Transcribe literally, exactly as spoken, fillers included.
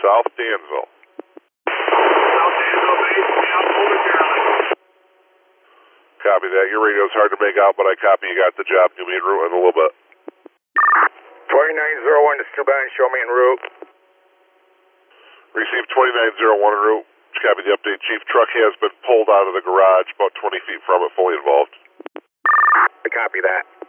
South Danville. South Danville base, down over Carolina. Copy that. Your radio's hard to make out, but I copy you got the job. Give me en route in a little bit. twenty-nine oh one to Steuben, show me en route. Receive twenty-nine oh one en route. Copy the update, Chief. Truck has been pulled out of the garage about twenty feet from it, fully involved. I copy that.